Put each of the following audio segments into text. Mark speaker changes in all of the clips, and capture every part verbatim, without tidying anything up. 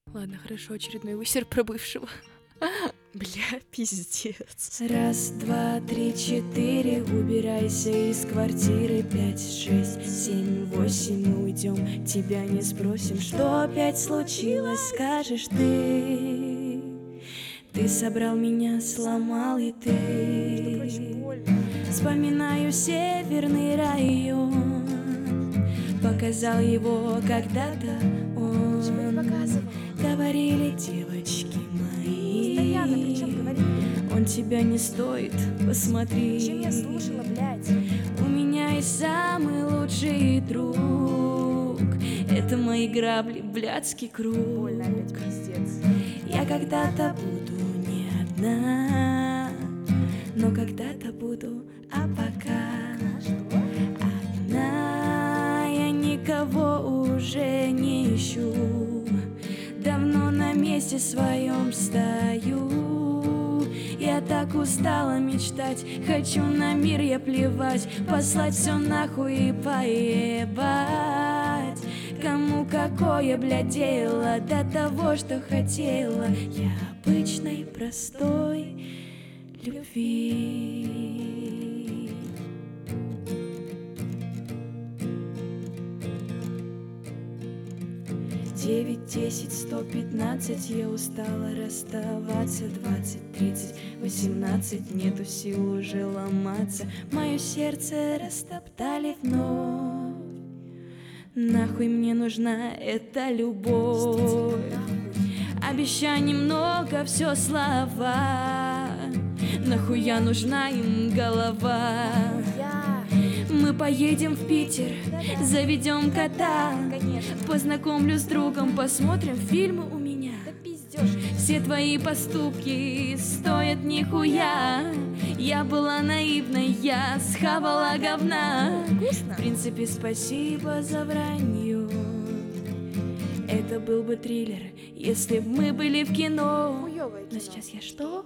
Speaker 1: Ладно, хорошо, очередной высер про бывшего.
Speaker 2: Бля, пиздец.
Speaker 3: Раз, два, три, четыре, убирайся из квартиры. Пять, шесть, семь, восемь, мы уйдем, тебя не спросим. Что опять случилось, скажешь ты. Ты собрал меня, сломал и ты. Вспоминаю северный район, показал его когда-то он. Говорили девочки мои, он тебя не стоит, посмотри.
Speaker 2: Чем я слушала, блядь?
Speaker 3: У меня есть самый лучший друг, это мои грабли, блядский круг.
Speaker 2: Больно опять, пиздец.
Speaker 3: Я когда-то буду не одна, но когда-то буду, а пока одна. Я никого уже не ищу, давно на месте своем стою. Я так устала мечтать, хочу на мир я плевать, послать все нахуй и поебать. Кому какое, блядь, дело до того, что хотела я обычной простой любви. Девять, десять, сто пятнадцать, я устала расставаться. Двадцать, тридцать, восемнадцать, нету сил уже ломаться. Мое сердце растоптали вновь. Нахуй мне нужна эта любовь. Обещаний много, все слова. Нахуя нужна им голова? Мы поедем в Питер, заведем кота. Познакомлю с другом, посмотрим фильмы у меня. Все твои поступки стоят нихуя. Я была наивной, я схавала говна. В принципе, спасибо за вранье. Это был бы триллер, если бы мы были в кино. Но сейчас я что?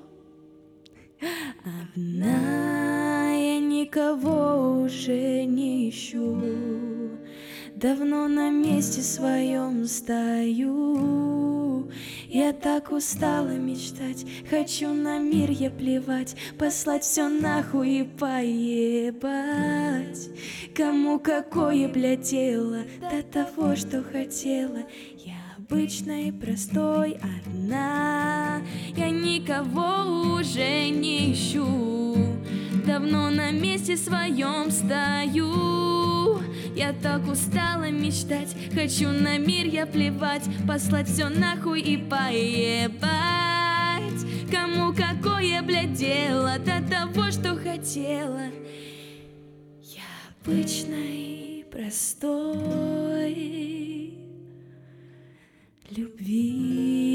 Speaker 3: Одна, я никого уже не ищу, давно на месте своем стою. Я так устала мечтать, хочу на мир я плевать, послать все нахуй и поебать. Кому какое, блядь, дело до того, что хотела я обычной, простой, одна. Я никого уже не ищу, давно на месте своем стою. Я так устала мечтать, хочу на мир я плевать, послать все нахуй и поебать. Кому какое, блядь, дело до того, что хотела я обычной, простой любви.